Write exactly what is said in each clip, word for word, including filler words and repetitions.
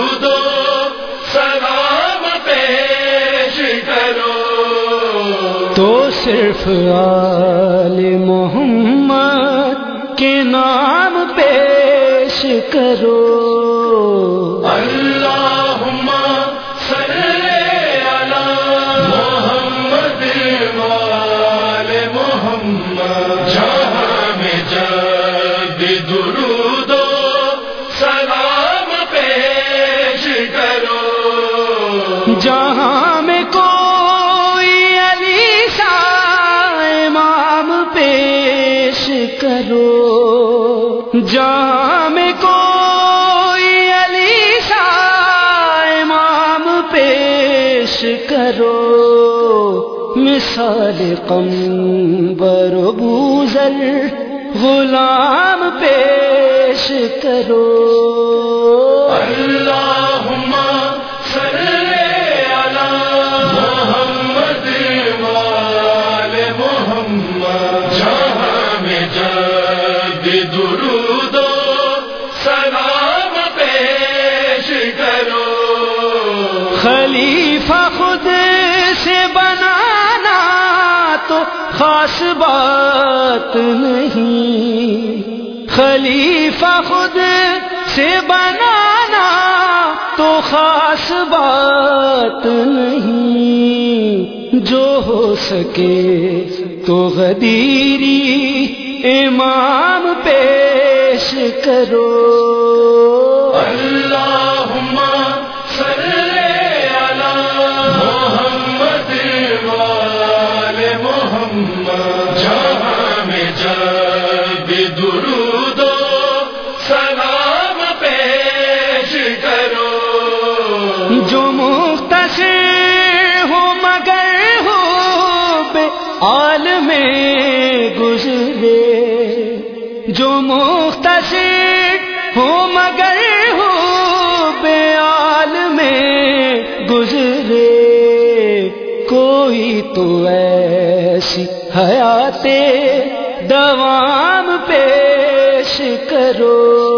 درود و سلام پیش کرو تو صرف آل محمد کے نام پیش کرو اللہم صلی علی محمد وآل محمد جہاں میں جب درود و سلام پیش کرو جہاں میں کوئی علی سا امام پیش کرو جہاں میں کوئی علی سا امام پیش کرو مثال قمبر و بوذر غلام پیش کرو اللہم صلی علی محمد وآل محمد جہاں میں جب درود و سلام پیش کرو خلیفہ خود سے بنانا تو خاص بات نہیں خلیفہ خود سے بنانا تو خاص بات نہیں جو ہو سکے تو غدیری امام پیش کرو اللہم صلی علی محمد وآل محمد جہاں میں جب درود و سلام پیش کرو جو مختصر ہو مگر ہو بے عالم گزرے جو مختصر ہو مگر ہو بے عالم گزرے کوئی تو ایسی حیات دوام پیش کرو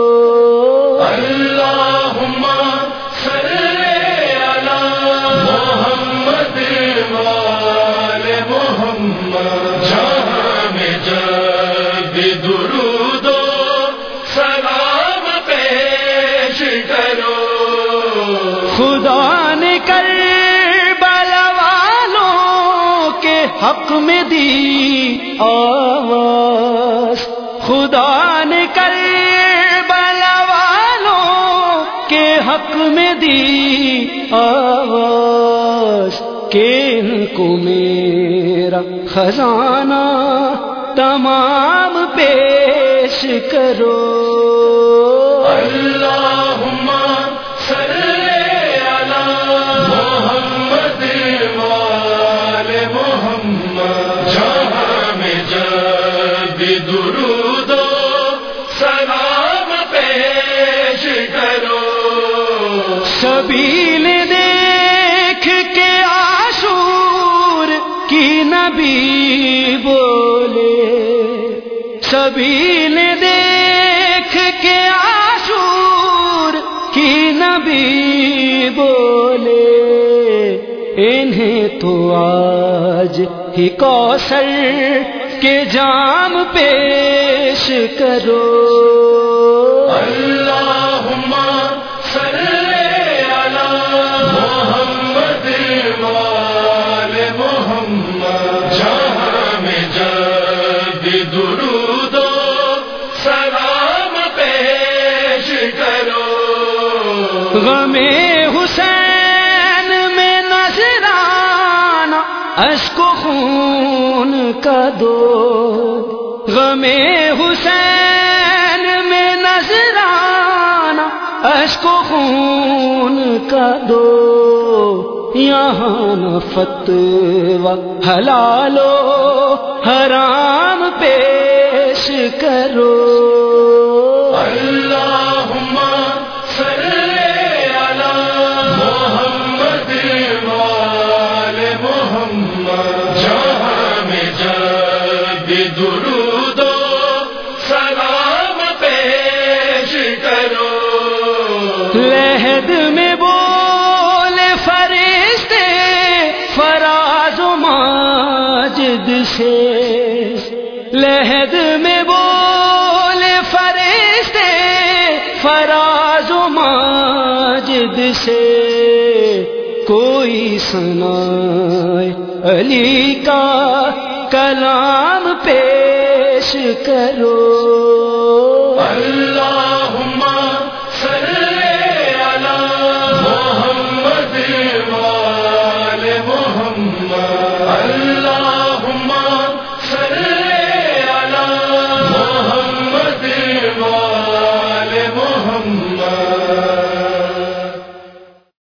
اللہم صلی علی محمد وآل محمد جہاں میں جب درود و سلام پیش کرو خدا نے کربلا والوں کے حق میں دی آواز خدا نے کربلا والوں کے حق میں دی آواز کہ ان کو میرا خزانہ تمام پیش کرو اللہم صلی علی محمد وآل محمد جہاں میں جب درود و سلام پیش کرو سبیل دیکھ کے عاشور کی نبی بولے سبیل دیکھ کے عاشور کی نبی بولے انہیں تو آج ہی کوثر کے جام پیش کرو اللہم صلی علی محمد وآل محمد جہاں میں جب درود و سلام پیش کرو غم حسین میں نذرانہ اشک و خون کا دو غم حسین میں نذرانہ اشک و خون کا دو یہاں نہ فتویٰ حلال و حرام پیش کرو اللہم صلی علی محمد وآل محمد جہاں میں جب درود و سلام پیش کرو لہر لحد میں بولے فرشتے فراز و ماجد سے، لحد میں بولے فرشتے فراز و ماجد سے، کوئی سنائے علی کا کلام پیش کرو۔ اللہم صلی علی محمد وآل محمد۔